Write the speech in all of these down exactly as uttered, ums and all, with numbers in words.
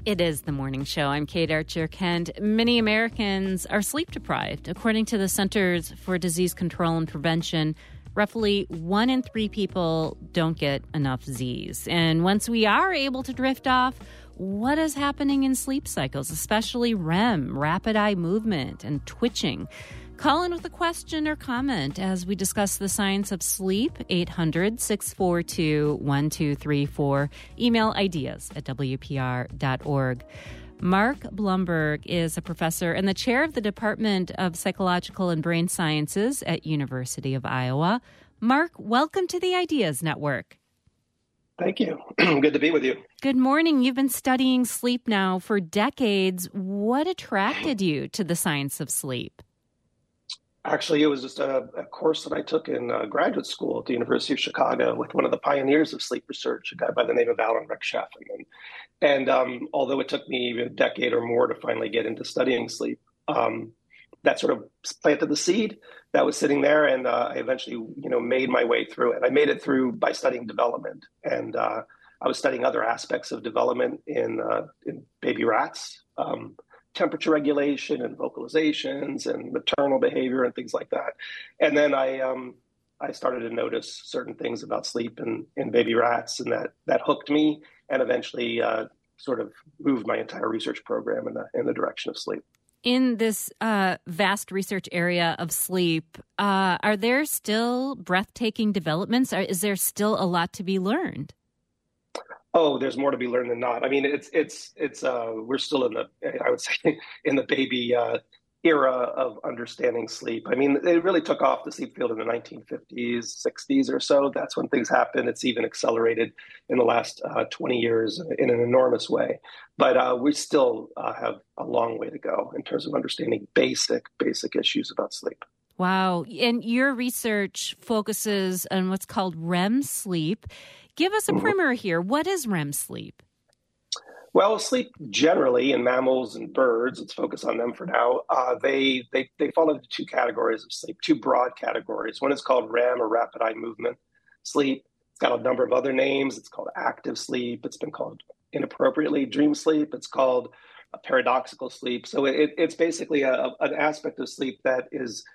It is the morning show. I'm Kate Archer-Kent. Many Americans are sleep deprived. According to the Centers for Disease Control and Prevention, roughly one in three people don't get enough Z's. And once we are able to drift off, what is happening in sleep cycles, especially R E M, rapid eye movement, and twitching? Call in with a question or comment as we discuss the science of sleep, eight hundred, six four two, one two three four. Email ideas at W P R dot org. Mark Blumberg is a professor and the chair of the Department of Psychological and Brain Sciences at University of Iowa. Mark, welcome to the Ideas Network. Thank you. Good to be with you. Good morning. You've been studying sleep now for decades. What attracted you to the science of sleep? Actually, it was just a, a course that I took in uh, graduate school at the University of Chicago with one of the pioneers of sleep research, a guy by the name of Alan Rechtschaffen. And, and um, although it took me a decade or more to finally get into studying sleep, um, that sort of planted the seed that was sitting there. And uh, I eventually, you know, made my way through it. I made it through by studying development. And uh, I was studying other aspects of development in, uh, in baby rats. Um, temperature regulation and vocalizations and maternal behavior and things like that. And then I um, I started to notice certain things about sleep in, in baby rats, and that, that hooked me and eventually uh, sort of moved my entire research program in the, in the direction of sleep. In this uh, vast research area of sleep, uh, are there still breathtaking developments? Or is there still a lot to be learned? Oh, there's more to be learned than not. I mean, it's it's it's uh, we're still in the I would say in the baby uh, era of understanding sleep. I mean, it really took off the sleep field in the nineteen fifties, sixties or so. That's when things happened. It's even accelerated in the last uh, twenty years in an enormous way. But uh, we still uh, have a long way to go in terms of understanding basic basic issues about sleep. Wow. And your research focuses on what's called R E M sleep. Give us a primer here. What is R E M sleep? Well, sleep generally in mammals and birds, let's focus on them for now, uh, they, they they fall into two categories of sleep, two broad categories. One is called R E M, or rapid eye movement sleep. It's got a number of other names. It's called active sleep. It's been called inappropriately dream sleep. It's called a paradoxical sleep. So it, it's basically a, an aspect of sleep that is,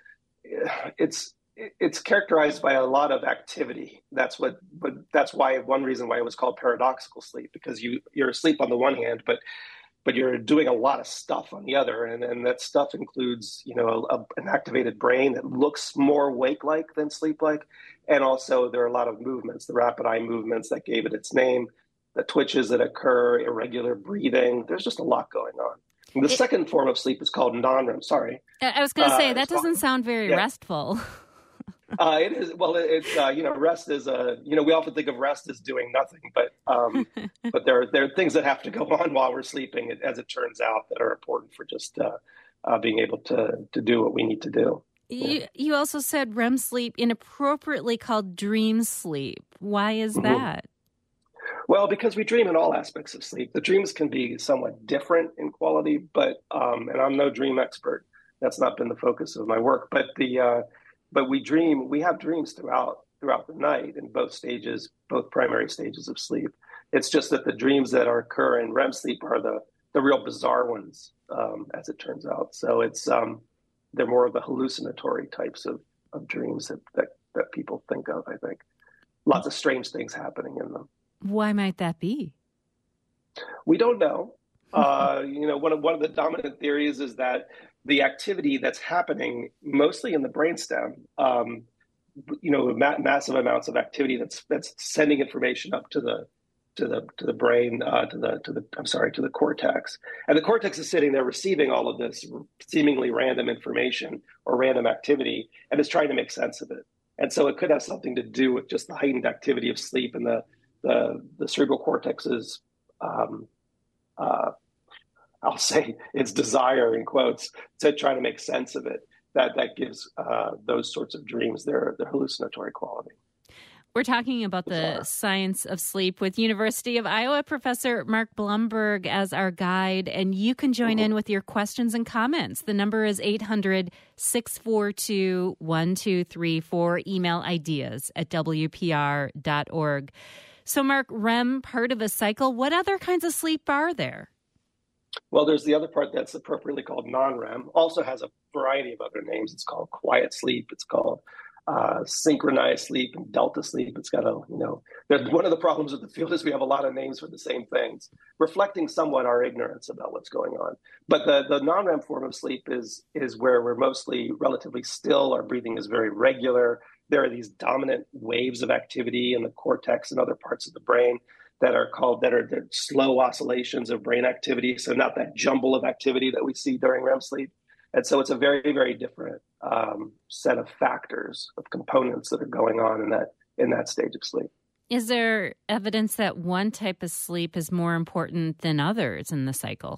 it's It's characterized by a lot of activity. That's what, but that's why one reason why it was called paradoxical sleep, because you you're asleep on the one hand, but but you're doing a lot of stuff on the other, and and that stuff includes you know a, an activated brain that looks more wake-like than sleep-like, and also there are a lot of movements, the rapid eye movements that gave it its name, the twitches that occur, irregular breathing. There's just a lot going on. And the it, second form of sleep is called non-R E M. Sorry, I was going to say uh, that doesn't called, sound very yeah. restful. Uh, it is. Well, it's, uh, you know, rest is, a, you know, we often think of rest as doing nothing, but um, but there, there are things that have to go on while we're sleeping, as it turns out, that are important for just uh, uh, being able to, to do what we need to do. You, you also said R E M sleep, inappropriately called dream sleep. Why is Mm-hmm. that? Well, because we dream in all aspects of sleep. The dreams can be somewhat different in quality, but, um, and I'm no dream expert. That's not been the focus of my work, but the, uh, But we dream, we have dreams throughout throughout the night in both stages, both primary stages of sleep. It's just that the dreams that are occur in R E M sleep are the, the real bizarre ones, um, as it turns out. So it's um, they're more of the hallucinatory types of, of dreams that, that, that people think of, I think. Lots of strange things happening in them. Why might that be? We don't know. Uh, you know, one of, one of the dominant theories is that the activity that's happening mostly in the brainstem, um, you know, ma- massive amounts of activity that's that's sending information up to the to the to the brain, uh, to the to the I'm sorry, to the cortex, and the cortex is sitting there receiving all of this seemingly random information or random activity, and is trying to make sense of it. And so it could have something to do with just the heightened activity of sleep and the the the cerebral cortex's um, uh, I'll say its desire in quotes to try to make sense of it. That that gives uh, those sorts of dreams their their hallucinatory quality. We're talking about the science of sleep with University of Iowa professor Mark Blumberg as our guide, and you can join mm-hmm. in with your questions and comments. The number is eight hundred, six four two, one two three four. Email ideas at W P R dot org. So, Mark, R E M, part of a cycle. What other kinds of sleep are there? Well, there's the other part that's appropriately called non-REM, also has a variety of other names. It's called quiet sleep. It's called uh, synchronized sleep and delta sleep. It's got a, you know, one of the problems with the field is we have a lot of names for the same things, reflecting somewhat our ignorance about what's going on. But the, the non-REM form of sleep is, is where we're mostly relatively still. Our breathing is very regular. There are these dominant waves of activity in the cortex and other parts of the brain that are called, that are the slow oscillations of brain activity. So not that jumble of activity that we see during REM sleep. And so it's a very, very different um, set of factors, of components that are going on in that in that stage of sleep. Is there evidence that one type of sleep is more important than others in the cycle?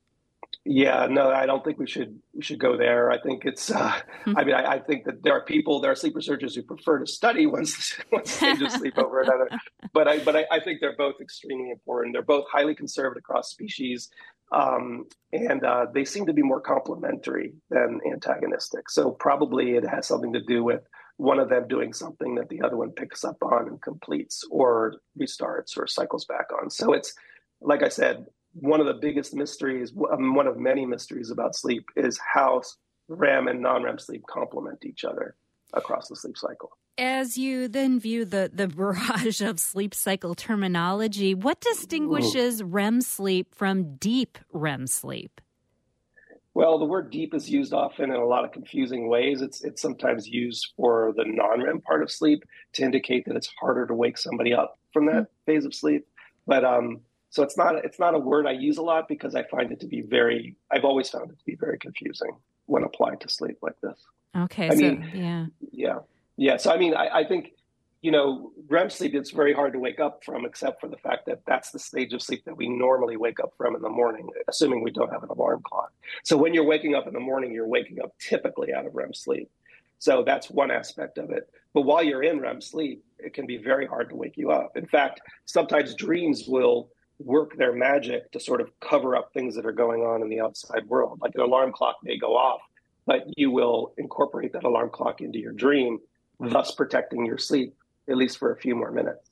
Yeah, no, I don't think we should we should go there. I think it's. Uh, mm-hmm. I mean, I, I think that there are people, there are sleep researchers who prefer to study one, one stage of sleep over another. But I, but I, I think they're both extremely important. They're both highly conserved across species, um, and uh, they seem to be more complementary than antagonistic. So probably it has something to do with one of them doing something that the other one picks up on and completes, or restarts, or cycles back on. So it's, like I said, one of the biggest mysteries, um, one of many mysteries about sleep, is how REM and non-REM sleep complement each other across the sleep cycle. As you then view the, the barrage of sleep cycle terminology, what distinguishes Ooh. REM sleep from deep REM sleep? Well, the word deep is used often in a lot of confusing ways. It's it's sometimes used for the non-REM part of sleep to indicate that it's harder to wake somebody up from that mm-hmm. phase of sleep. But um, so it's not it's not a word I use a lot because I find it to be very, I've always found it to be very confusing when applied to sleep like this. Okay, I so mean, yeah. Yeah. Yeah. So, I mean, I, I think, you know, REM sleep, it's very hard to wake up from, except for the fact that that's the stage of sleep that we normally wake up from in the morning, assuming we don't have an alarm clock. So when you're waking up in the morning, you're waking up typically out of REM sleep. So that's one aspect of it. But while you're in REM sleep, it can be very hard to wake you up. In fact, sometimes dreams will work their magic to sort of cover up things that are going on in the outside world. Like an alarm clock may go off, but you will incorporate that alarm clock into your dream, thus protecting your sleep, at least for a few more minutes.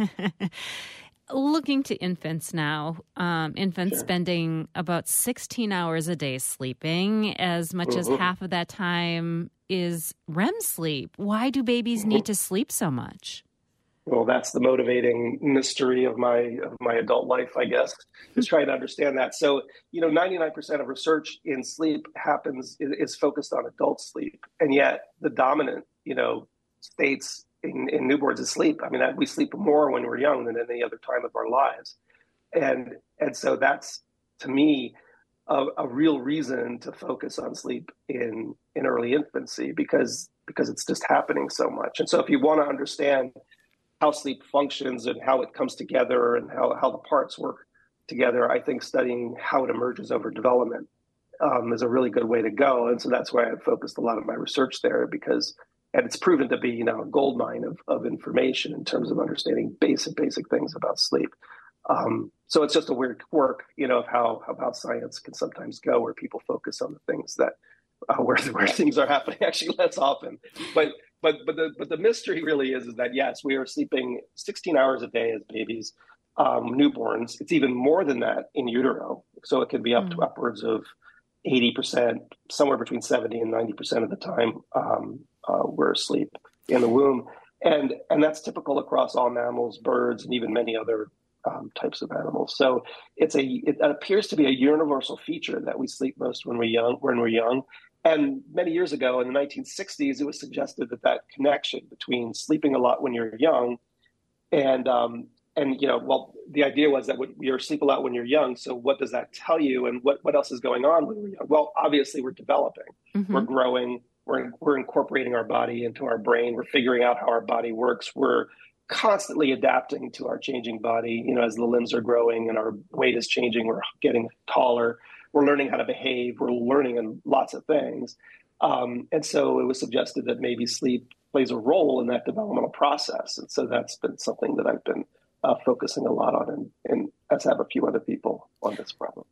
Looking to infants now, um, infants Sure. spending about sixteen hours a day sleeping, as much mm-hmm. as half of that time is REM sleep. Why do babies mm-hmm. need to sleep so much? Well, that's the motivating mystery of my of my adult life, I guess, is trying to understand that. So, you know, ninety-nine percent of research in sleep happens, is focused on adult sleep. And yet the dominant, you know, states in, in newborns is sleep. I mean, that we sleep more when we're young than any other time of our lives. And and so that's, to me, a, a real reason to focus on sleep in, in early infancy, because because it's just happening so much. And so if you want to understand how sleep functions and how it comes together and how, how the parts work together, I think studying how it emerges over development um, is a really good way to go. And so that's why I've focused a lot of my research there, because, and it's proven to be, you know, a gold mine of, of information in terms of understanding basic, basic things about sleep. Um, so it's just a weird quirk, you know, of how, of how science can sometimes go, where people focus on the things that, uh, where, where things are happening actually less often. But But but the but the mystery really is is that yes, we are sleeping sixteen hours a day as babies, um, newborns. It's even more than that in utero. So it can be up mm. to upwards of eighty percent, somewhere between seventy and ninety percent of the time um, uh, we're asleep in the womb, and and that's typical across all mammals, birds, and even many other um, types of animals. So it's a it appears to be a universal feature that we sleep most when we're young. When we're young. And many years ago, in the nineteen sixties, it was suggested that that connection between sleeping a lot when you're young and, um, and you know, well, the idea was that you're asleep a lot when you're young. So what does that tell you? And what, what else is going on when we're young? Well, obviously, we're developing. Mm-hmm. We're growing. We're, we're incorporating our body into our brain. We're figuring out how our body works. We're constantly adapting to our changing body. You know, as the limbs are growing and our weight is changing, we're getting taller. We're learning how to behave. We're learning in lots of things. Um, and so it was suggested that maybe sleep plays a role in that developmental process. And so that's been something that I've been uh, focusing a lot on, and, and as have a few other people on this problem.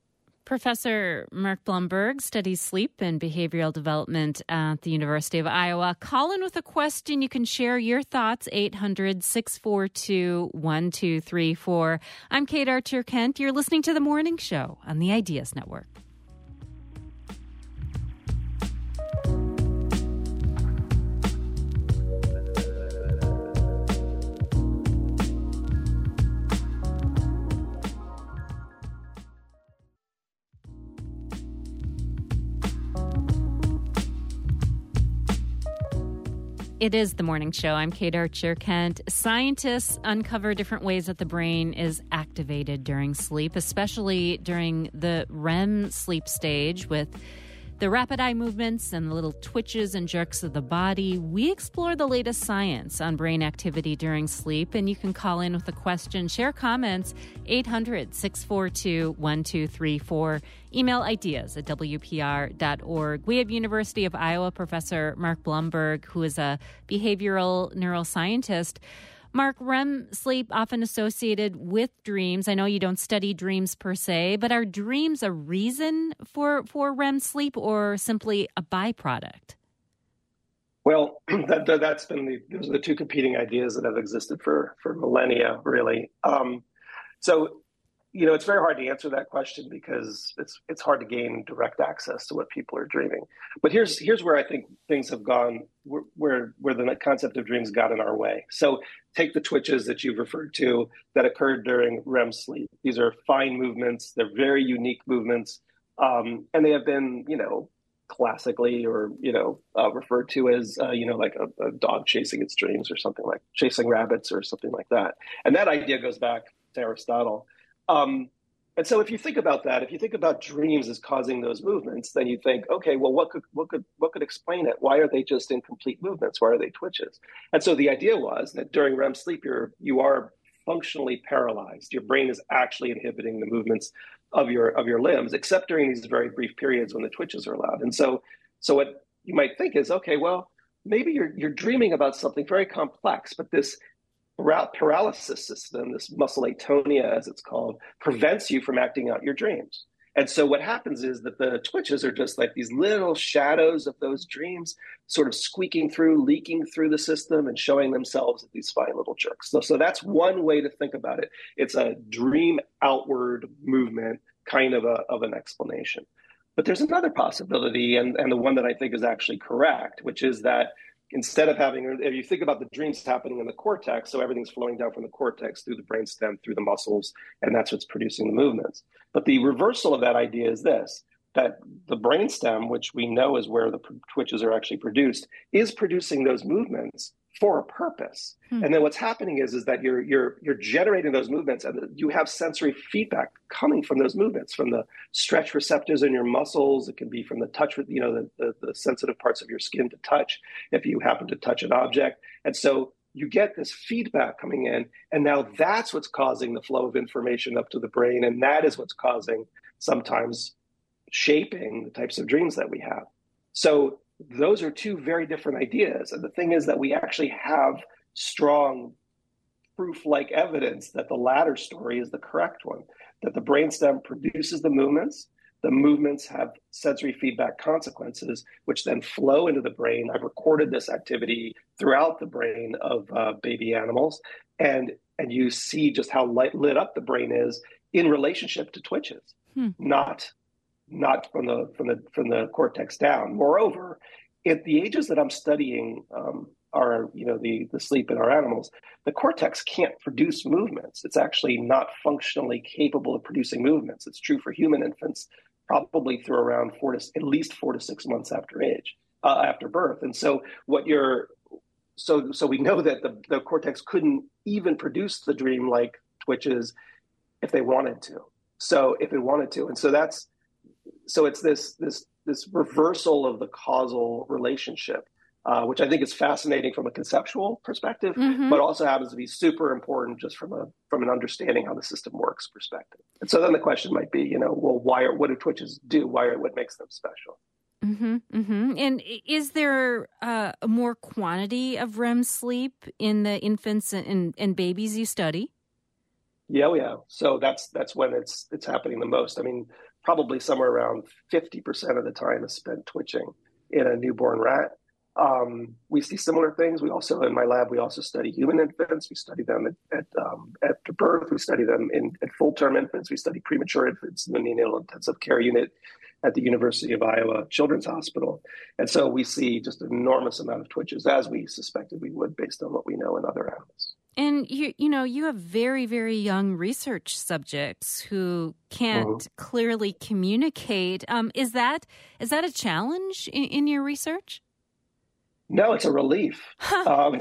Professor Mark Blumberg studies sleep and behavioral development at the University of Iowa. Call in with a question. You can share your thoughts, eight hundred, six four two, one two three four. I'm Kate Archer-Kent. You're listening to The Morning Show on the Ideas Network. It is The Morning Show. I'm Kate Archer-Kent. Scientists uncover different ways that the brain is activated during sleep, especially during the R E M sleep stage with the rapid eye movements and the little twitches and jerks of the body. We explore the latest science on brain activity during sleep, and you can call in with a question, share comments, eight hundred, six four two, one two three four. Email ideas at W P R dot org. We have University of Iowa Professor Mark Blumberg, who is a behavioral neuroscientist. Mark, R E M sleep often associated with dreams. I know you don't study dreams per se, but are dreams a reason for, for R E M sleep or simply a byproduct? Well, that, that, that's been the, those are the two competing ideas that have existed for, for millennia, really. Um, so, you know, it's very hard to answer that question because it's it's hard to gain direct access to what people are dreaming. But here's here's where I think things have gone, where where the concept of dreams got in our way. So take the twitches that you've referred to that occurred during R E M sleep. These are fine movements. They're very unique movements. Um, and they have been, you know, classically or, you know, uh, referred to as, uh, you know, like a, a dog chasing its dreams or something like chasing rabbits or something like that. And that idea goes back to Aristotle. Um, and so if you think about that, if you think about dreams as causing those movements, then you think, okay, well, what could what could what could explain it? Why are they just incomplete movements? Why are they twitches? And so the idea was that during R E M sleep, you're you are functionally paralyzed. Your brain is actually inhibiting the movements of your of your limbs, except during these very brief periods when the twitches are allowed. And so so what you might think is, okay, well, maybe you're you're dreaming about something very complex, but this paralysis system, this muscle atonia, as it's called, prevents you from acting out your dreams. And so what happens is that the twitches are just like these little shadows of those dreams sort of squeaking through, leaking through the system and showing themselves as these fine little jerks. So, so that's one way to think about it. It's a dream outward movement kind of a, of an explanation. But there's another possibility, and, and the one that I think is actually correct, which is that instead of having, if you think about the dreams happening in the cortex, so everything's flowing down from the cortex through the brainstem, through the muscles, and that's what's producing the movements. But the reversal of that idea is this, that the brainstem, which we know is where the twitches are actually produced, is producing those movements for a purpose. Hmm. And then what's happening is, is that you're you're you're generating those movements, and you have sensory feedback coming from those movements, from the stretch receptors in your muscles. It can be from the touch, you know, the, the, the sensitive parts of your skin to touch, if you happen to touch an object. And so you get this feedback coming in, and now that's what's causing the flow of information up to the brain, and that is what's causing sometimes shaping the types of dreams that we have. So those are two very different ideas. And the thing is that we actually have strong proof-like evidence that the latter story is the correct one, that the brainstem produces the movements, the movements have sensory feedback consequences, which then flow into the brain. I've recorded this activity throughout the brain of uh, baby animals, and, and you see just how light, lit up the brain is in relationship to twitches, hmm. not not from the from the from the cortex down. Moreover, at the ages that I'm studying um, our you know the the sleep in our animals, the cortex can't produce movements. It's actually not functionally capable of producing movements. It's true for human infants, probably through around four to at least four to six months after age, uh, after birth. And so what you're so so we know that the, the cortex couldn't even produce the dream-like twitches if they wanted to. So if it wanted to, and so that's So it's this this this reversal of the causal relationship, uh, which I think is fascinating from a conceptual perspective, mm-hmm. but also happens to be super important just from a from an understanding how the system works perspective. And so then the question might be, you know, well, why are what do twitches do? Why are what makes them special? Mm-hmm, mm-hmm. And is there uh, more quantity of R E M sleep in the infants and, and babies you study? Yeah, yeah. So that's that's when it's it's happening the most. I mean, probably somewhere around fifty percent of the time is spent twitching in a newborn rat. Um, we see similar things. We also, in my lab, we also study human infants. We study them at at, um, at birth. We study them in at full-term infants. We study premature infants in the neonatal intensive care unit at the University of Iowa Children's Hospital. And so we see just an enormous amount of twitches, as we suspected we would based on what we know in other animals. And, you you know, you have very, very young research subjects who can't mm-hmm. clearly communicate. Um, is that is that a challenge in, in your research? No, it's a relief. um,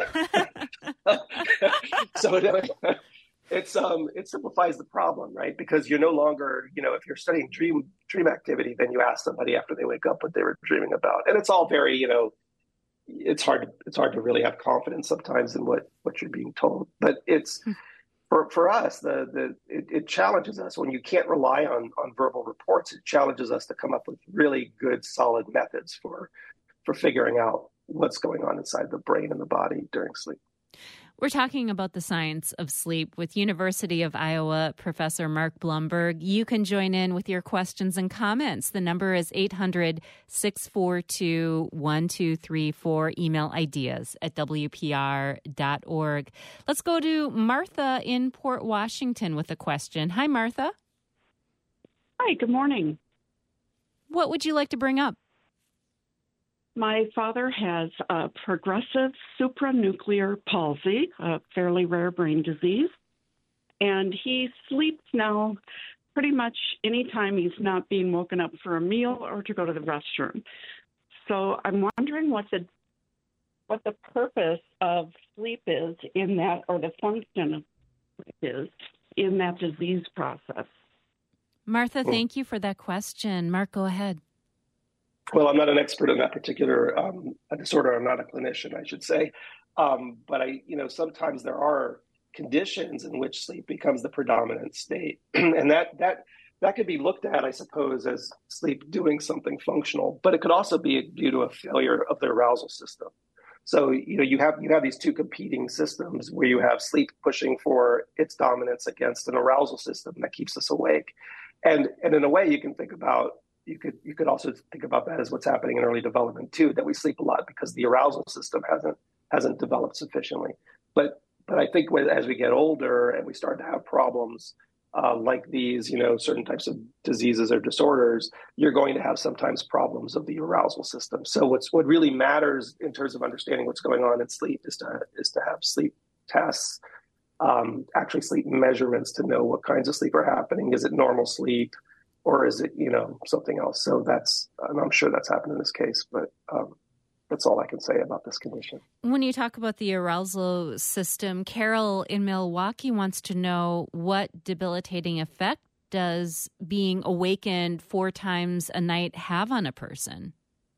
so it, it's um, it simplifies the problem, right? Because you're no longer, you know, if you're studying dream dream activity, then you ask somebody after they wake up what they were dreaming about, and it's all very, you know, it's hard to, it's hard to really have confidence sometimes in what, what you're being told. But it's for for us, the the it, it challenges us when you can't rely on on verbal reports. It challenges us to come up with really good, solid methods for for figuring out what's going on inside the brain and the body during sleep. We're talking about the science of sleep with University of Iowa Professor Mark Blumberg. You can join in with your questions and comments. The number is eight hundred, six four two, one two three four. Email ideas at W P R dot org. Let's go to Martha in Port Washington with a question. Hi, Martha. Hi, good morning. What would you like to bring up? My father has a progressive supranuclear palsy, a fairly rare brain disease, and he sleeps now pretty much anytime he's not being woken up for a meal or to go to the restroom. So I'm wondering what the what the purpose of sleep is in that, or the function of sleep is in that disease process. Martha, thank you for that question. Mark, go ahead. Well, I'm not an expert in that particular um, disorder. I'm not a clinician, I should say. Um, but I, you know, sometimes there are conditions in which sleep becomes the predominant state, and that that that could be looked at, I suppose, as sleep doing something functional. But it could also be due to a failure of the arousal system. So, you know, you have you have these two competing systems where you have sleep pushing for its dominance against an arousal system that keeps us awake, and and in a way, you can think about. You could you could also think about that as what's happening in early development too, that we sleep a lot because the arousal system hasn't hasn't developed sufficiently. But but I think when, as we get older and we start to have problems uh, like these, you know, certain types of diseases or disorders, you're going to have sometimes problems of the arousal system. So what's what really matters in terms of understanding what's going on in sleep is to is to have sleep tests, um, actually sleep measurements to know what kinds of sleep are happening. Is it normal sleep? Or is it, you know, something else? So that's, and I'm sure that's happened in this case, but um, that's all I can say about this condition. When you talk about the arousal system, Carol in Milwaukee wants to know what debilitating effect does being awakened four times a night have on a person?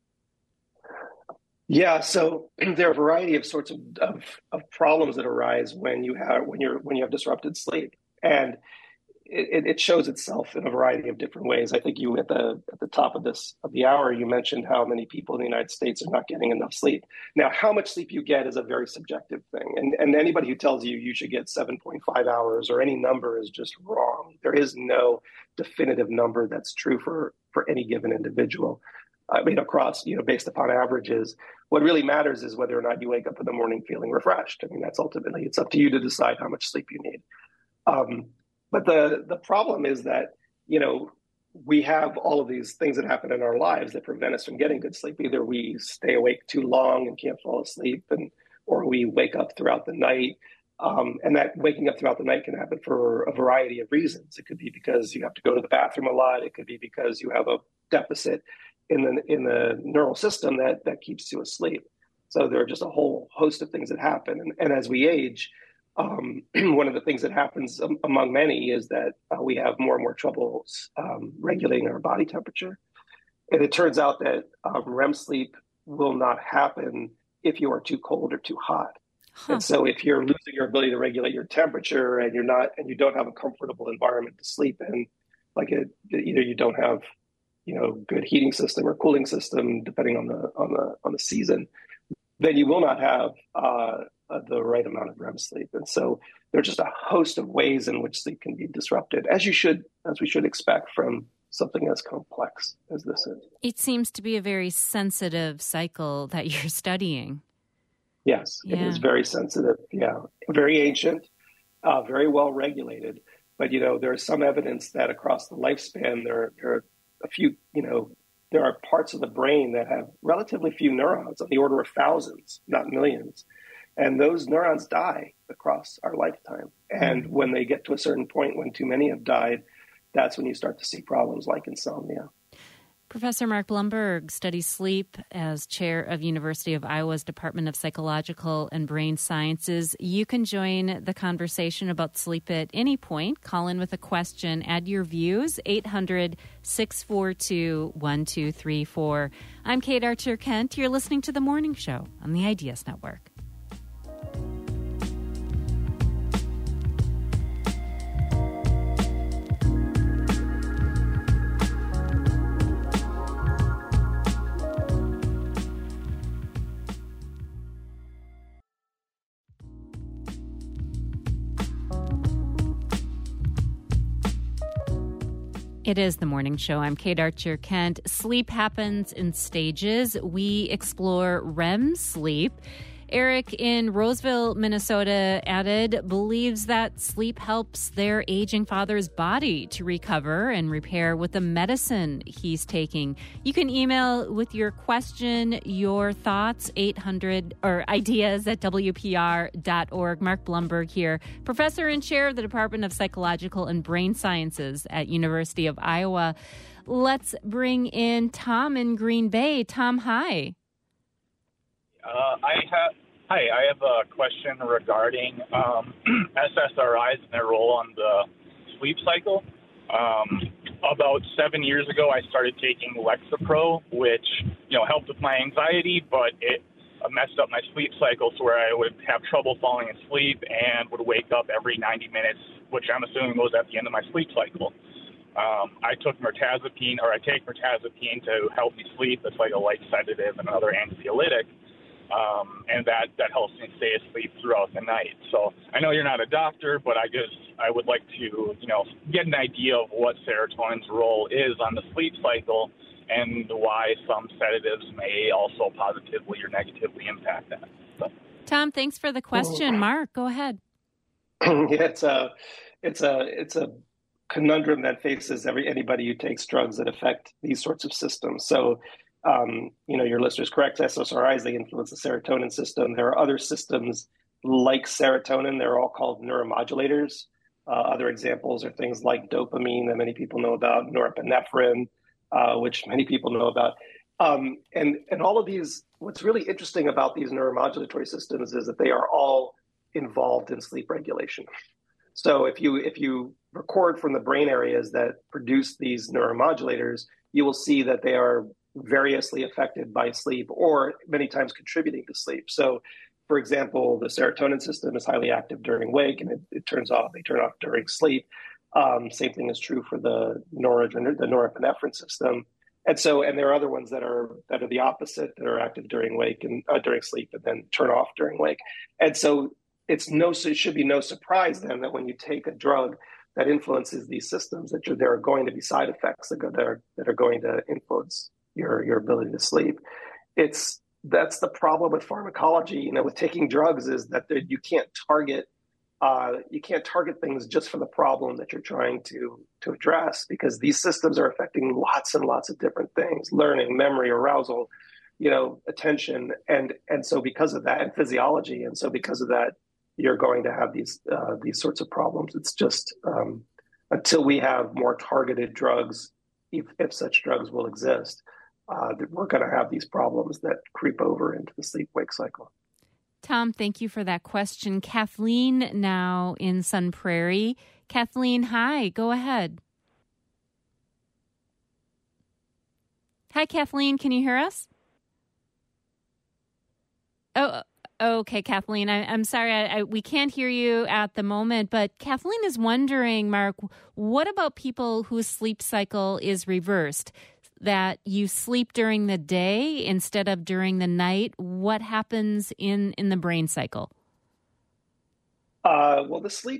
Yeah, so there are a variety of sorts of, of, of problems that arise when you have when you're when you have disrupted sleep, and It, it shows itself in a variety of different ways. I think you at the at the top of this of the hour, you mentioned how many people in the United States are not getting enough sleep. Now, how much sleep you get is a very subjective thing, and and anybody who tells you you should get seven point five hours or any number is just wrong. There is no definitive number that's true for for any given individual. I mean, across, you know, based upon averages. What really matters is whether or not you wake up in the morning feeling refreshed. I mean, that's ultimately, it's up to you to decide how much sleep you need. Um, But the, the problem is that, you know, we have all of these things that happen in our lives that prevent us from getting good sleep. Either we stay awake too long and can't fall asleep, and or we wake up throughout the night. Um, and that waking up throughout the night can happen for a variety of reasons. It could be because you have to go to the bathroom a lot. It could be because you have a deficit in the in the neural system that, that keeps you asleep. So there are just a whole host of things that happen. And, and as we age, Um, one of the things that happens um, among many is that uh, we have more and more trouble um, regulating our body temperature. And it turns out that um, R E M sleep will not happen if you are too cold or too hot. Huh. And so if you're losing your ability to regulate your temperature and you're not, and you don't have a comfortable environment to sleep in, like a, either you don't have, you know, good heating system or cooling system, depending on the on the on the season, then you will not have uh, the right amount of R E M sleep. And so there are just a host of ways in which sleep can be disrupted, as you should, as we should expect from something as complex as this is. It seems to be a very sensitive cycle that you're studying. Yes, yeah. It is very sensitive. Yeah, very ancient, uh, very well regulated. But, you know, there's some evidence that across the lifespan, there, there are a few, you know, there are parts of the brain that have relatively few neurons, on the order of thousands, not millions. And those neurons die across our lifetime. And mm-hmm. when they get to a certain point, when too many have died, that's when you start to see problems like insomnia. Professor Mark Blumberg studies sleep as chair of University of Iowa's Department of Psychological and Brain Sciences. You can join the conversation about sleep at any point. Call in with a question. Add your views, eight hundred, six four two, one two three four. I'm Kate Archer-Kent. You're listening to The Morning Show on the Ideas Network. It is The Morning Show. I'm Kate Archer-Kent. Sleep happens in stages. We explore R E M sleep. Eric in Roseville, Minnesota, added, believes that sleep helps their aging father's body to recover and repair with the medicine he's taking. You can email with your question, your thoughts, eight hundred or ideas at W P R dot org. Mark Blumberg here, professor and chair of the Department of Psychological and Brain Sciences at University of Iowa. Let's bring in Tom in Green Bay. Tom, hi. Uh, I have hi. I have a question regarding um, S S R Is and their role on the sleep cycle. Um, about seven years ago, I started taking Lexapro, which you know helped with my anxiety, but it messed up my sleep cycle to where I would have trouble falling asleep and would wake up every ninety minutes, which I'm assuming was at the end of my sleep cycle. Um, I took mirtazapine, or I take mirtazapine to help me sleep. It's like a light sedative and another anxiolytic. Um, and that, that helps me stay asleep throughout the night. So I know you're not a doctor, but I just I would like to, you know, get an idea of what serotonin's role is on the sleep cycle and why some sedatives may also positively or negatively impact that. So. Tom, thanks for the question. Mark, go ahead. yeah, it's a it's a it's a conundrum that faces every anybody who takes drugs that affect these sorts of systems. So. Um, you know, your listener's correct. S S R Is, they influence the serotonin system. There are other systems like serotonin. They're all called neuromodulators. Uh, other examples are things like dopamine that many people know about, norepinephrine, uh, which many people know about. Um, and, and all of these, what's really interesting about these neuromodulatory systems is that they are all involved in sleep regulation. So if you if you record from the brain areas that produce these neuromodulators, you will see that they are variously affected by sleep or many times contributing to sleep. So, for example, the serotonin system is highly active during wake and it, it turns off, they turn off during sleep. Um, same thing is true for the, noradren- the norepinephrine system. And so, and there are other ones that are that are the opposite, that are active during wake and uh, during sleep and then turn off during wake. And so it's no, so it should be no surprise then that when you take a drug that influences these systems, that there are going to be side effects that, go, that, are, that are going to influence your your ability to sleep. It's that's the problem with pharmacology, you know, with taking drugs is that you can't target uh, you can't target things just for the problem that you're trying to to address, because these systems are affecting lots and lots of different things: learning, memory, arousal, you know, attention, and and so because of that, and physiology, and so because of that, you're going to have these uh, these sorts of problems. It's just um, until we have more targeted drugs, if, if such drugs will exist. Uh, that we're going to have these problems that creep over into the sleep-wake cycle. Tom, thank you for that question. Kathleen now in Sun Prairie. Kathleen, hi. Go ahead. Hi, Kathleen. Can you hear us? Oh, okay, Kathleen. I, I'm sorry. I, I, we can't hear you at the moment, but Kathleen is wondering, Mark, what about people whose sleep cycle is reversed? That you sleep during the day instead of during the night. What happens in, in the brain cycle? Uh, well, the sleep,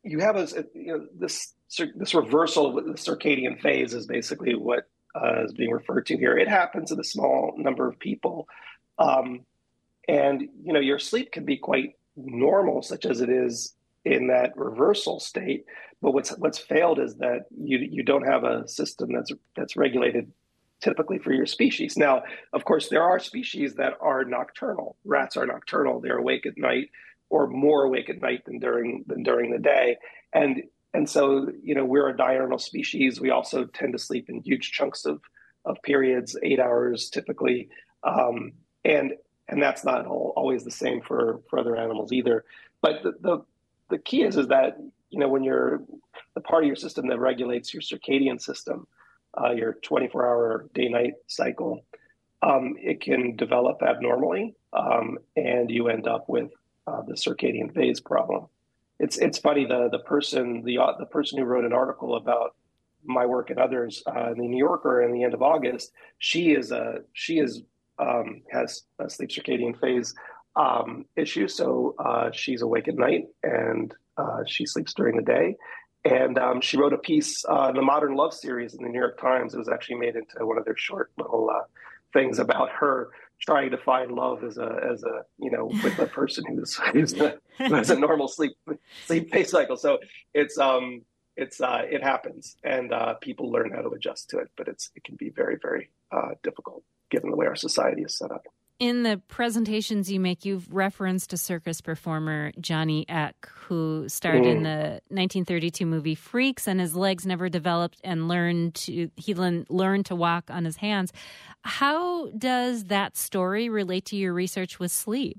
you have a, you know, this this reversal of the circadian phase is basically what uh, is being referred to here. It happens in a small number of people, um, and you know your sleep can be quite normal, such as it is in that reversal state. But what's what's failed is that you you don't have a system that's that's regulated typically for your species. Now, of course, there are species that are nocturnal. Rats are nocturnal; they're awake at night, or more awake at night than during than during the day. And and so, you know, we're a diurnal species. We also tend to sleep in huge chunks of of periods, eight hours typically, um, and and that's not all, always the same for for other animals either. But the, the the key is is that you know when you're the part of your system that regulates your circadian system, uh, your twenty-four hour day-night cycle, um, it can develop abnormally, um, and you end up with Uh, the circadian phase problem. It's it's funny, the the person the uh, the person who wrote an article about my work and others uh, in the New Yorker in the end of August. She is a she is um, has a sleep circadian phase um, issue, so uh, she's awake at night and uh, she sleeps during the day. And um, she wrote a piece uh, in the Modern Love series in the New York Times. It was actually made into one of their short little uh, things about her trying to find love as a as a you know with a person who's who's a, who has a normal sleep sleep phase cycle. So it's um it's uh, it happens, and uh, people learn how to adjust to it. But it's it can be very very uh, difficult given the way our society is set up. In the presentations you make, you've referenced a circus performer, Johnny Eck, who starred mm. in the nineteen thirty-two movie Freaks, and his legs never developed and learned to he learned to walk on his hands. How does that story relate to your research with sleep?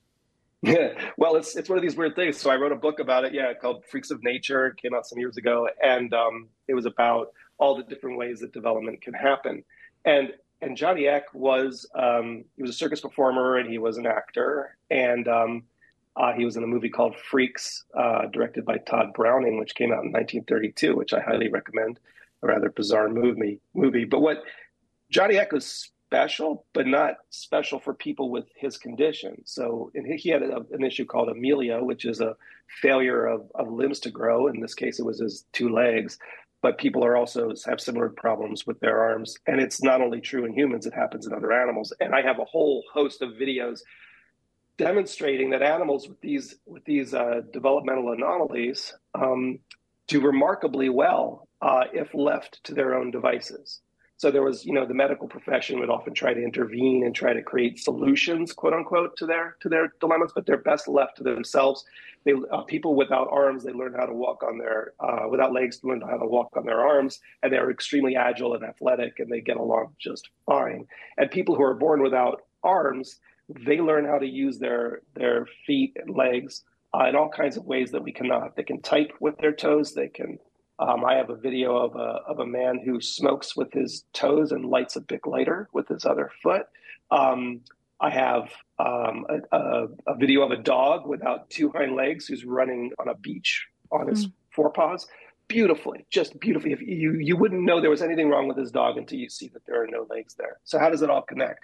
Yeah, well, it's it's one of these weird things. So I wrote a book about it, yeah, called Freaks of Nature. It came out some years ago, and um, it was about all the different ways that development can happen. And And Johnny Eck was um, he was a circus performer and he was an actor, and um, uh, he was in a movie called Freaks, uh, directed by Todd Browning, which came out in nineteen thirty-two, which I highly recommend. A rather bizarre movie. Movie, but what Johnny Eck was special, but not special for people with his condition. So, and he had a, an issue called amelia, which is a failure of, of limbs to grow. In this case, it was his two legs. But people are also have similar problems with their arms. And it's not only true in humans, it happens in other animals. And I have a whole host of videos demonstrating that animals with these with these uh, developmental anomalies um, do remarkably well uh, if left to their own devices. So there was, you know, the medical profession would often try to intervene and try to create solutions, quote unquote, to their to their dilemmas, but they're best left to themselves. They, uh, people without arms, they learn how to walk on their, uh, without legs, learn how to walk on their arms, and they're extremely agile and athletic, and they get along just fine. And people who are born without arms, they learn how to use their their feet and legs uh, in all kinds of ways that we cannot. They can type with their toes. They can. Um, I have a video of a of a man who smokes with his toes and lights a Bic lighter with his other foot. Um, I have um, a, a, a video of a dog without two hind legs who's running on a beach on his mm. forepaws, beautifully, just beautifully. If you you wouldn't know there was anything wrong with his dog until you see that there are no legs there. So how does it all connect?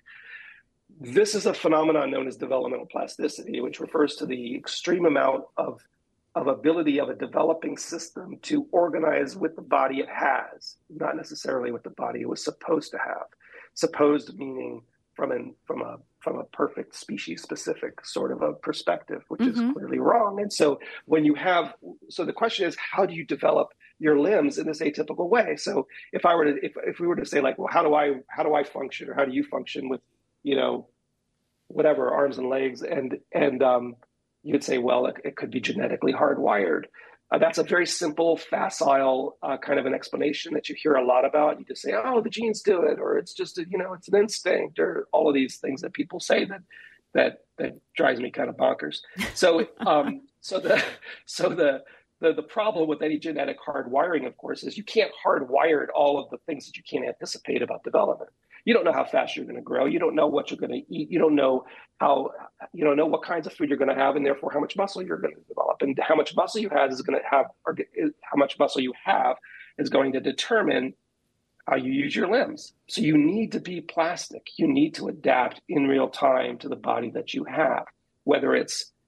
This is a phenomenon known as developmental plasticity, which refers to the extreme amount of of ability of a developing system to organize with the body it has, not necessarily with the body it was supposed to have. Supposed meaning from an from a from a perfect species specific sort of a perspective, which mm-hmm. is clearly wrong. And so when you have, so the question is, how do you develop your limbs in this atypical way? So if I were to, if, if we were to say like, well, how do I, how do I function, or how do you function with, you know, whatever arms and legs, and and um, you'd say, well, it, it could be genetically hardwired. Uh, that's a very simple, facile uh, kind of an explanation that you hear a lot about. You just say, oh, the genes do it, or it's just, a, you know, it's an instinct, or all of these things that people say that that that drives me kind of bonkers. So, um, so the so the, the the problem with any genetic hardwiring, of course, is you can't hardwire all of the things that you can't anticipate about development. You don't know how fast you're going to grow. You don't know what you're going to eat. You don't know how, you don't know what kinds of food you're going to have, and therefore how much muscle you're going to develop. And how much muscle you have is going to have, or how much muscle you have is going to determine how you use your limbs. So you need to be plastic. You need to adapt in real time to the body that you have, whether it's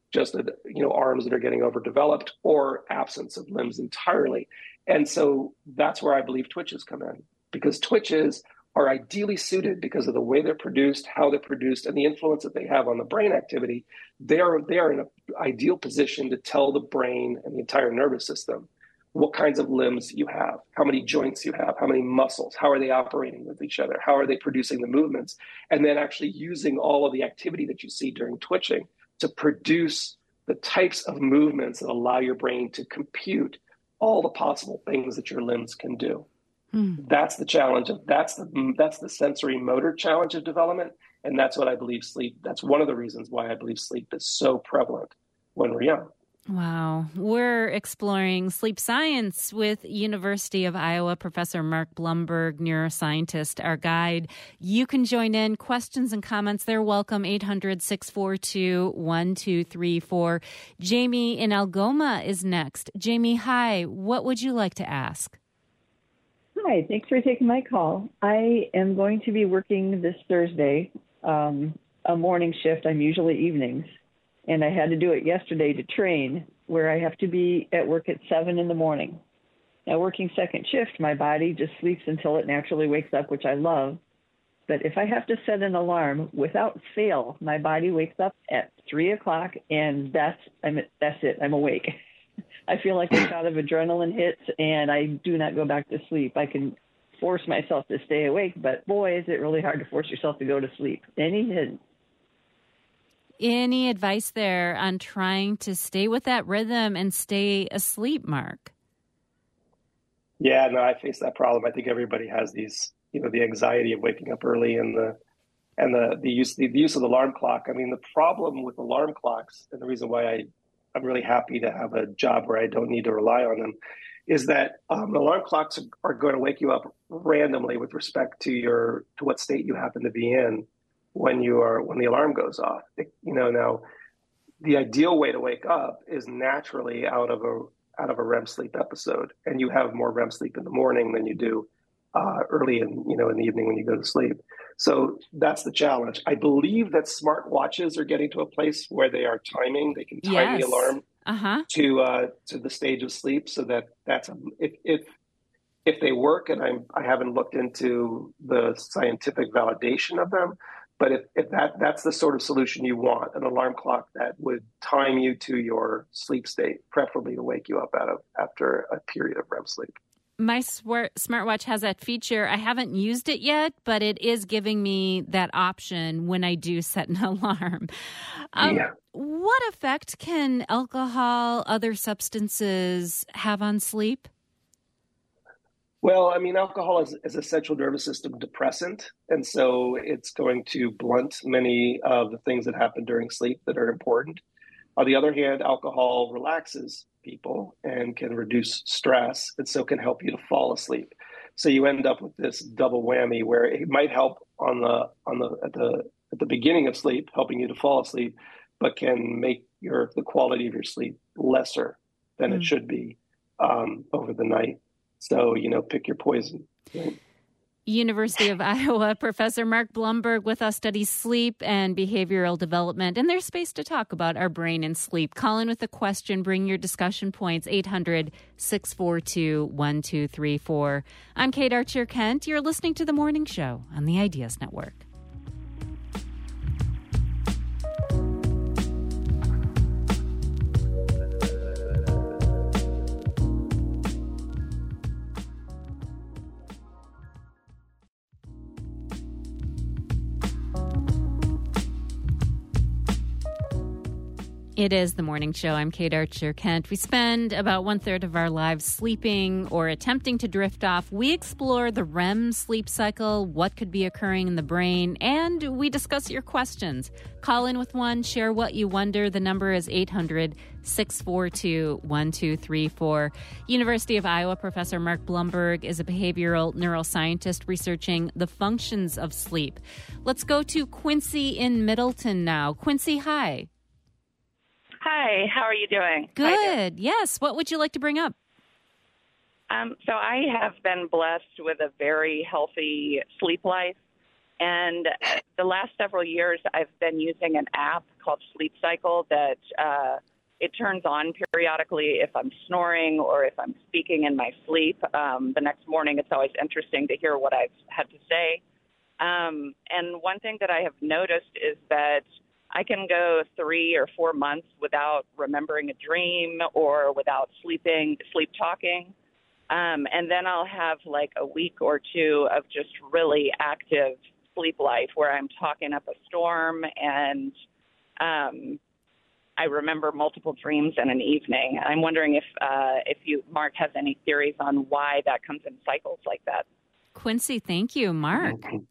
just you know arms that are getting overdeveloped or absence of limbs entirely. And so that's where I believe twitches come in, because twitches are ideally suited because of the way they're produced, how they're produced, and the influence that they have on the brain activity. They are, they are in an ideal position to tell the brain and the entire nervous system what kinds of limbs you have, how many joints you have, how many muscles, how are they operating with each other, how are they producing the movements, and then actually using all of the activity that you see during twitching to produce the types of movements that allow your brain to compute all the possible things that your limbs can do. Hmm. That's the challenge of that's the that's the sensory motor challenge of development, and that's what I believe sleep. That's one of the reasons why I believe sleep is so prevalent when we're young. Wow. We're exploring sleep science with University of Iowa Professor Mark Blumberg, neuroscientist, our guide. You can join in. Questions and comments, they're welcome. eight hundred, six four two, one two three four. Jamie in Algoma is next. Jamie, hi. What would you like to ask? Hi, thanks for taking my call. I am going to be working this Thursday, um, a morning shift. I'm usually evenings. And I had to do it yesterday to train, where I have to be at work at seven in the morning. Now, working second shift, my body just sleeps until it naturally wakes up, which I love. But if I have to set an alarm, without fail, my body wakes up at three o'clock, and that's I'm that's it. I'm awake. I feel like a shot of adrenaline hits, and I do not go back to sleep. I can force myself to stay awake, but boy, is it really hard to force yourself to go to sleep. Any hint? Any advice there on trying to stay with that rhythm and stay asleep, Mark? Yeah, no, I face that problem. I think everybody has these, you know, the anxiety of waking up early and the and the the use the, the use of the alarm clock. I mean, the problem with alarm clocks, and the reason why I I'm really happy to have a job where I don't need to rely on them, is that um, alarm clocks are, are going to wake you up randomly with respect to your to what state you happen to be in when you are when the alarm goes off. It, you know, now the ideal way to wake up is naturally out of a out of a R E M sleep episode, and you have more R E M sleep in the morning than you do uh, early in you know in the evening when you go to sleep. So that's the challenge. I believe that smart watches are getting to a place where they are timing. They can time yes. the alarm uh-huh. to uh, to the stage of sleep, so that that's a, if if if they work. And I'm I haven't looked into the scientific validation of them. But if, if that that's the sort of solution you want, an alarm clock that would time you to your sleep state, preferably to wake you up out of after a period of R E M sleep. My smartwatch has that feature. I haven't used it yet, but it is giving me that option when I do set an alarm. Um, yeah. What effect can alcohol, other substances have on sleep? Well, I mean, alcohol is, is a central nervous system depressant, and so it's going to blunt many of the things that happen during sleep that are important. On the other hand, alcohol relaxes people and can reduce stress, and so can help you to fall asleep. So you end up with this double whammy where it might help on the on the at the at the beginning of sleep, helping you to fall asleep, but can make your the quality of your sleep lesser than mm. it should be um, over the night. So, you know, pick your poison. Right? University of Iowa Professor Mark Blumberg with us studies sleep and behavioral development. And there's space to talk about our brain and sleep. Call in with a question. Bring your discussion points. eight hundred, six four two, one two three four. I'm Kate Archer-Kent. You're listening to The Morning Show on the Ideas Network. It is The Morning Show. I'm Kate Archer-Kent. We spend about one-third of our lives sleeping or attempting to drift off. We explore the R E M sleep cycle, what could be occurring in the brain, and we discuss your questions. Call in with one, share what you wonder. The number is eight hundred, six four two, one two three four. University of Iowa Professor Mark Blumberg is a behavioral neuroscientist researching the functions of sleep. Let's go to Quincy in Middleton now. Quincy, hi. Hi, how are you doing? Good. Yes. What would you like to bring up? Um, so I have been blessed with a very healthy sleep life. And the last several years, I've been using an app called Sleep Cycle that uh, it turns on periodically if I'm snoring or if I'm speaking in my sleep. Um, the next morning, it's always interesting to hear what I've had to say. Um, and one thing that I have noticed is that I can go three or four months without remembering a dream or without sleeping, sleep talking. Um, and then I'll have like a week or two of just really active sleep life where I'm talking up a storm and um, I remember multiple dreams in an evening. I'm wondering if uh, if you, Mark, has any theories on why that comes in cycles like that. Quincy, thank you. Mark?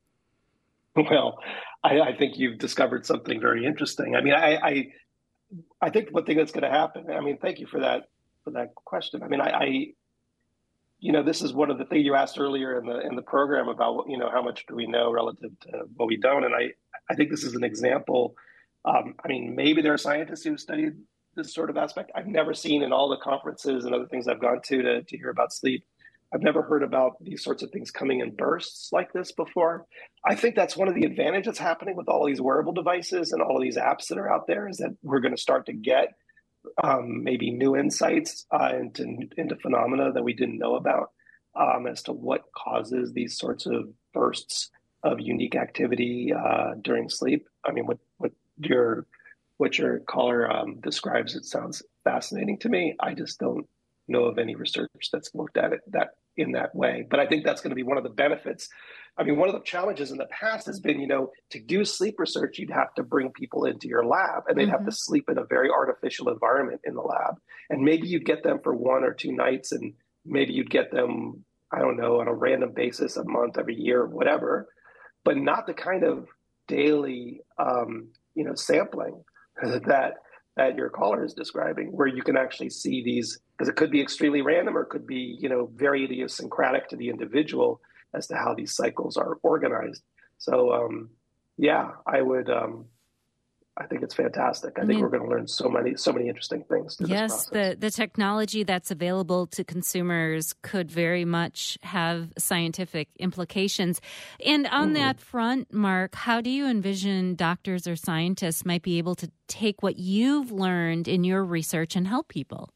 Well, I, I think you've discovered something very interesting. I mean, I, I, I think one thing that's going to happen. I mean, thank you for that for that question. I mean, I, I, you know, this is one of the things you asked earlier in the in the program about, you know, how much do we know relative to what we don't, and I, I think this is an example. Um, I mean, maybe there are scientists who studied this sort of aspect. I've never seen in all the conferences and other things I've gone to to, to hear about sleep. I've never heard about these sorts of things coming in bursts like this before. I think that's one of the advantages that's happening with all these wearable devices and all of these apps that are out there is that we're going to start to get um, maybe new insights uh, into, into phenomena that we didn't know about um, as to what causes these sorts of bursts of unique activity uh, during sleep. I mean, what, what your what your caller um, describes, it sounds fascinating to me. I just don't know of any research that's looked at it that in that way. But I think that's going to be one of the benefits. I mean, one of the challenges in the past has been, you know, to do sleep research, you'd have to bring people into your lab and they'd mm-hmm. have to sleep in a very artificial environment in the lab. And maybe you'd get them for one or two nights and maybe you'd get them, I don't know, on a random basis, a month, every year, whatever, but not the kind of daily, um, you know, sampling that that your caller is describing, where you can actually see these, because it could be extremely random or it could be, you know, very idiosyncratic to the individual as to how these cycles are organized. So, um, yeah, I would, um, I think it's fantastic. I, I think mean, we're going to learn so many, so many interesting things. Yes, the, the technology that's available to consumers could very much have scientific implications. And on mm-hmm. that front, Mark, how do you envision doctors or scientists might be able to take what you've learned in your research and help people?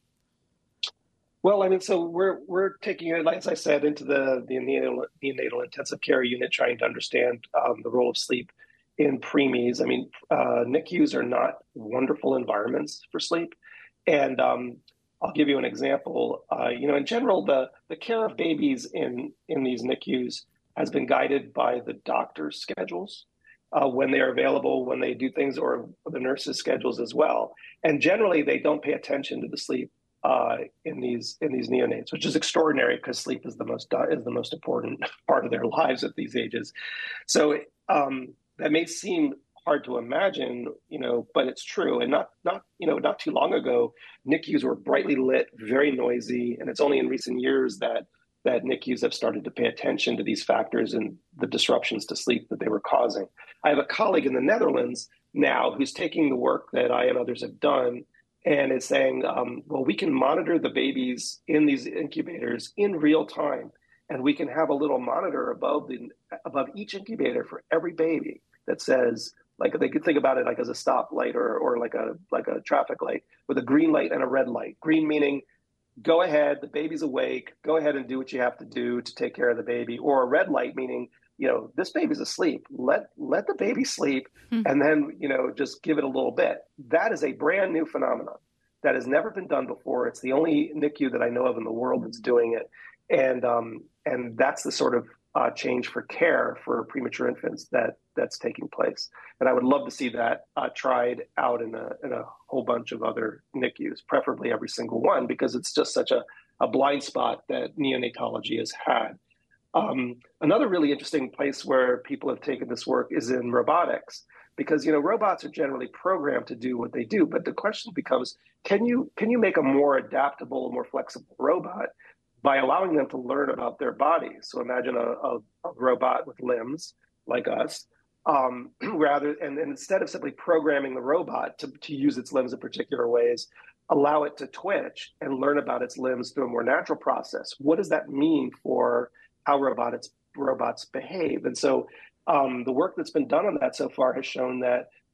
Well, I mean, so we're we're taking it, as I said, into the, the neonatal, neonatal intensive care unit, trying to understand um, the role of sleep in preemies. I mean, uh, N I C Us are not wonderful environments for sleep. And um, I'll give you an example. Uh, you know, in general, the, the care of babies in, in these N I C Us has been guided by the doctor's schedules uh, when they're available, when they do things, or the nurse's schedules as well. And generally, they don't pay attention to the sleep uh, in these in these neonates, which is extraordinary because sleep is the most is the most important part of their lives at these ages. So um, that may seem hard to imagine, you know, but it's true. And not not you know not too long ago, N I C Us were brightly lit, very noisy, and it's only in recent years that that N I C Us have started to pay attention to these factors and the disruptions to sleep that they were causing. I have a colleague in the Netherlands now who's taking the work that I and others have done and is saying, um, well, we can monitor the babies in these incubators in real time, and we can have a little monitor above the above each incubator for every baby that says, like, they could think about it like as a stoplight or or like a like a traffic light with a green light and a red light. Green meaning go ahead, the baby's awake, go ahead and do what you have to do to take care of the baby, or a red light meaning, you know, this baby's asleep. Let let the baby sleep, mm-hmm. and then, you know, just give it a little bit. That is a brand new phenomenon that has never been done before. It's the only N I C U that I know of in the world that's doing it, and um, and that's the sort of uh, change for care for premature infants that that's taking place. And I would love to see that uh, tried out in a in a whole bunch of other N I C Us, preferably every single one, because it's just such a, a blind spot that neonatology has had. Um, another really interesting place where people have taken this work is in robotics, because, you know, robots are generally programmed to do what they do. But the question becomes, can you can you make a more adaptable, more flexible robot by allowing them to learn about their bodies? So imagine a, a, a robot with limbs like us, um, rather, and, and instead of simply programming the robot to, to use its limbs in particular ways, allow it to twitch and learn about its limbs through a more natural process. What does that mean for how robots robots behave? And so um, the work that's been done on that so far has shown that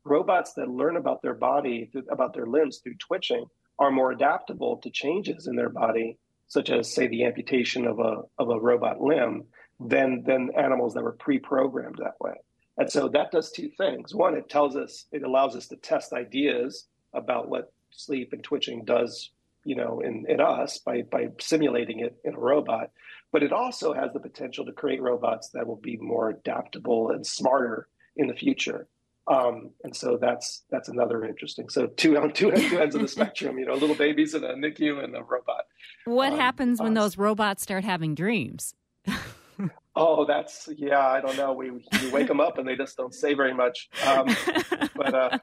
robots that learn about their body, about their limbs through twitching, are more adaptable to changes in their body, such as, say, the amputation of a of a robot limb, than than animals that were pre-programmed that way. And so that does two things. One, it tells us, it allows us to test ideas about what sleep and twitching does, you know, in, in us by by simulating it in a robot. But it also has the potential to create robots that will be more adaptable and smarter in the future. Um, and so that's that's another interesting. So two on two, two ends of the spectrum, you know, little babies in a N I C U and a robot. What um, happens when uh, those robots start having dreams? Oh, that's, yeah, I don't know. We, we wake them up and they just don't say very much. Um, but uh,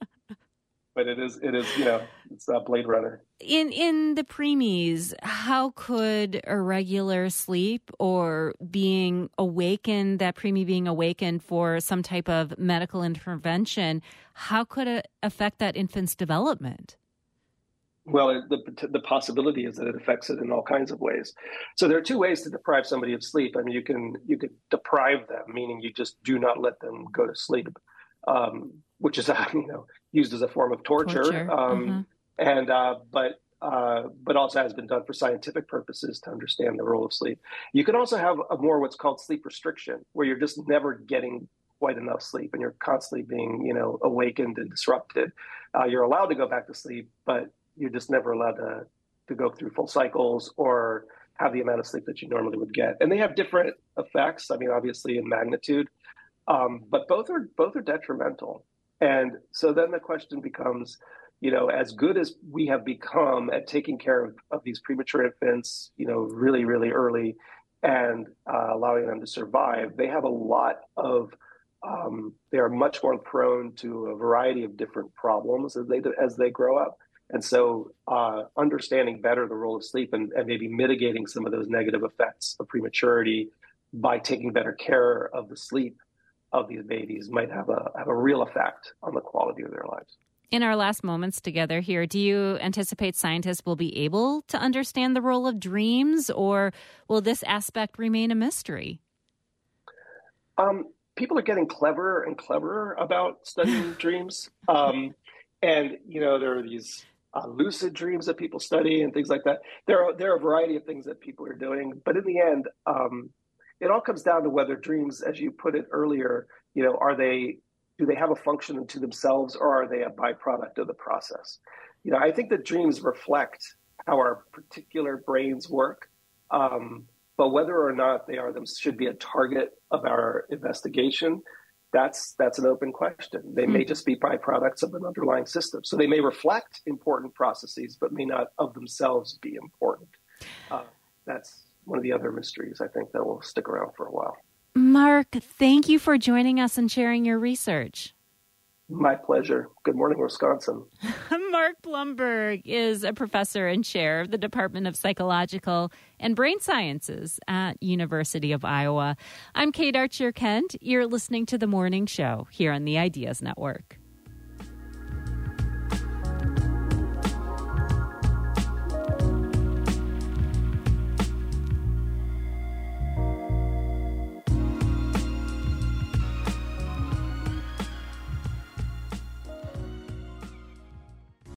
but it is, it is, you know, it's a Blade Runner. In in the preemies, how could irregular sleep or being awakened, that preemie being awakened for some type of medical intervention, how could it affect that infant's development? Well, it, the the possibility is that it affects it in all kinds of ways. So there are two ways to deprive somebody of sleep. I mean, you can you could deprive them, meaning you just do not let them go to sleep, um, which is you know used as a form of torture, torture. Um, mm-hmm. and uh, but uh, but also has been done for scientific purposes to understand the role of sleep. You can also have a more what's called sleep restriction, where you're just never getting quite enough sleep, and you're constantly being you know awakened and disrupted. Uh, you're allowed to go back to sleep, but you're just never allowed to, to go through full cycles or have the amount of sleep that you normally would get. And they have different effects. I mean, obviously in magnitude, um, but both are both are detrimental. And so then the question becomes, you know, as good as we have become at taking care of, of these premature infants, you know, really, really early and uh, allowing them to survive, they have a lot of um, they are much more prone to a variety of different problems as they as they grow up. And so uh, understanding better the role of sleep and, and maybe mitigating some of those negative effects of prematurity by taking better care of the sleep of these babies might have a have a real effect on the quality of their lives. In our last moments together here, do you anticipate scientists will be able to understand the role of dreams, or will this aspect remain a mystery? Um, people are getting cleverer and cleverer about studying dreams. Um, and, you know, there are these Uh, lucid dreams that people study and things like that. There are there are a variety of things that people are doing, but in the end, um, it all comes down to whether dreams, as you put it earlier, you know, are they do they have a function unto themselves, or are they a byproduct of the process? You know, I think that dreams reflect how our particular brains work, um, but whether or not they are them should be a target of our investigation. That's that's an open question. They may just be byproducts of an underlying system. So they may reflect important processes, but may not of themselves be important. Uh, that's one of the other mysteries, I think, that will stick around for a while. Mark, thank you for joining us and sharing your research. My pleasure. Good morning, Wisconsin. Mark Blumberg is a professor and chair of the Department of Psychological and Brain Sciences at University of Iowa. I'm Kate Archer-Kent. You're listening to The Morning Show here on the Ideas Network.